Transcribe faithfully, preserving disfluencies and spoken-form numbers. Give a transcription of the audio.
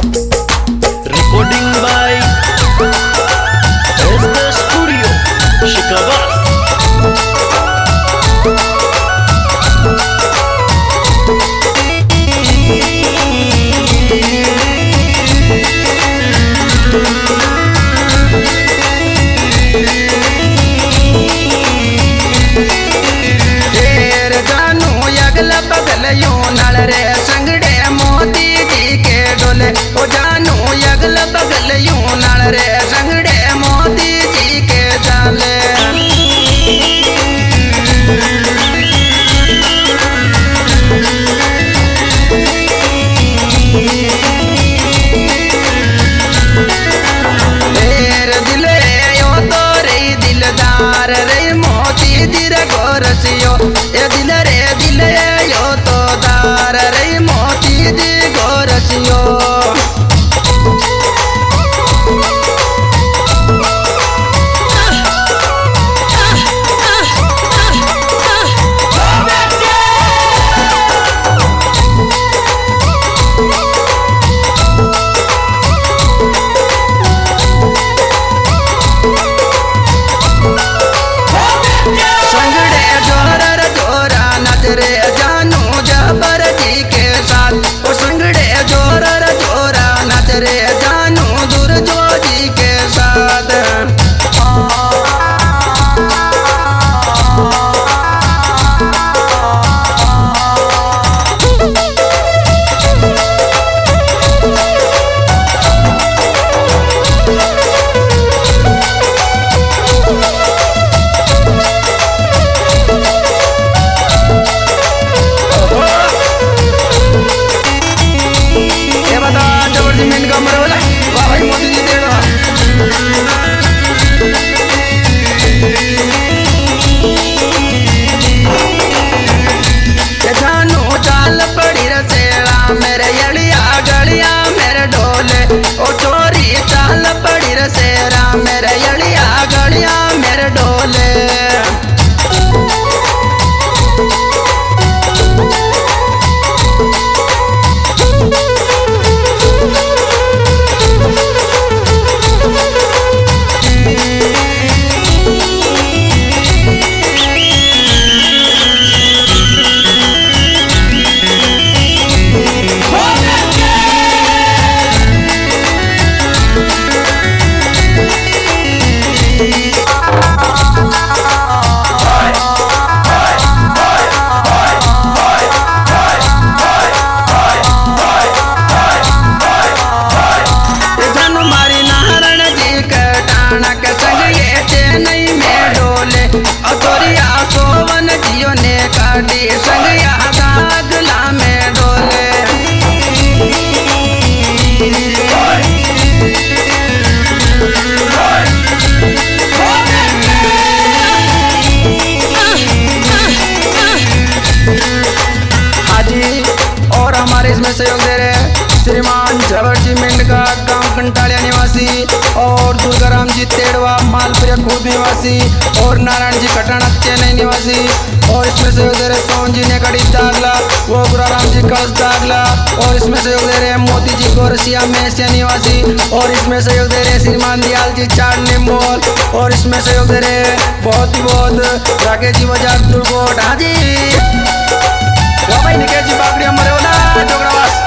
Recording by S K Studio, Chicago. नल रे संगड़े मोदी जी के डोले ओ जानू अगल बगल यूं नल रे संगड़े मोदी जी के जाले तेरे दिले यो तो रे दिलदार रे मोदी जी रे गोरसियो ए दिल रे दिले यो तो दार रे मोती जी गोरसियो संगड़े जोर जोरा नच रे जानू जबर जी के साथ ओ संगड़े जोर जोरा नच रे जानू दुर्जो जी के साथ जमीन का मरवला वाह भाई मोदी जी देना जानू चाल पड़ी रसेला मेरे यड़िया गड़िया मेरे डोले ओ चोरी चाल पड़ी रसेरा मेरे यड़िया गड़िया मेरे डोले सोवन जियो ने काटी संगया दागला में डोले हाजी और हमारे इसमें सहयोग दे रहे श्रीमान जबरजीमेंट का गांव कंटालिया निवासी और दुर्गाराम जी तेड़वा मालपुरिया खुद निवासी और नारायण जी कटाना चेन्नई निवासी और इसमें सहयोग दे रहे सोन जी ने कड़ी दागला वो गुराराम जी कस दागला और इसमें सहयोग दे रहे मोती जी गोरसिया मेसिया निवासी और इसमें सहयोग दे रहे श्रीमान दयाल जी चार निम्बोल और इसमें सहयोग दे रहे बहुत ही बहुत राकेश जी बाजार दुर्गोट हाजी भाई निकेश जी बागड़ी हमारे जोगड़ावास